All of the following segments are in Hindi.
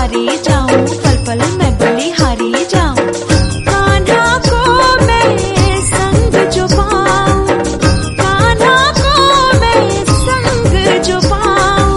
हारी जाऊं, पल पल मैं बलिहारी जाऊं। कान्हा को मैं संग जो पाऊं, कान्हा को मैं संग जो पाऊं।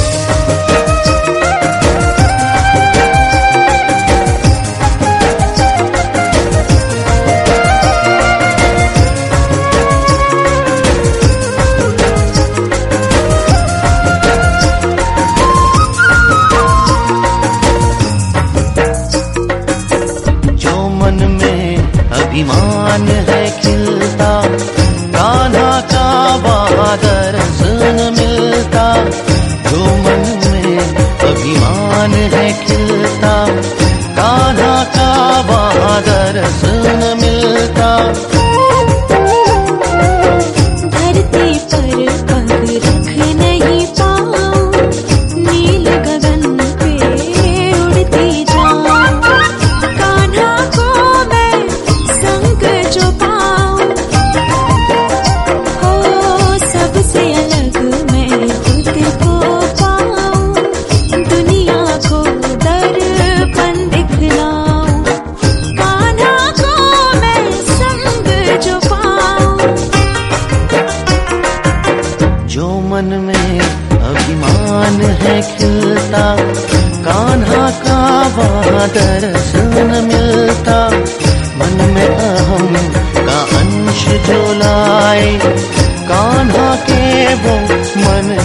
अभिमान है खिलता, कान्हा का वहाँ दर्शन मिलता। जो मन में अभिमान है खिलता, कान्हा का वहाँ दर्शन मिलता। धरती पर पग रख नहीं पाऊं, नील गगन पे उड़ती जाऊं। कान्हा को मैं संग जो पाऊं, हो सबसे अलग मैं खुद को पाऊं। दुनिया को दर्पण दिखलाऊं, कान्हा को मैं संग जो पाऊं। जो मन में अभिमान है खिलता, कान्हा का वहाँ दर्शन मिलता। मन में अहम का अंश जो लाए, कान्हा के वो मन